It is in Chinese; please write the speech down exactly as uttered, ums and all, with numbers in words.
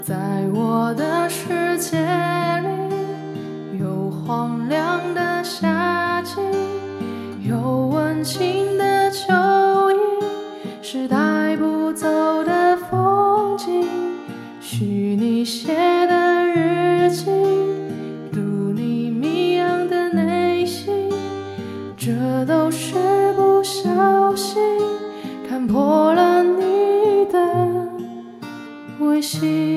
在我的世界里，有荒凉的夏季，有温情的秋意，是带不走的风景。许你写的日记，读你谜样的内心，这都是不小心看破了你的微信。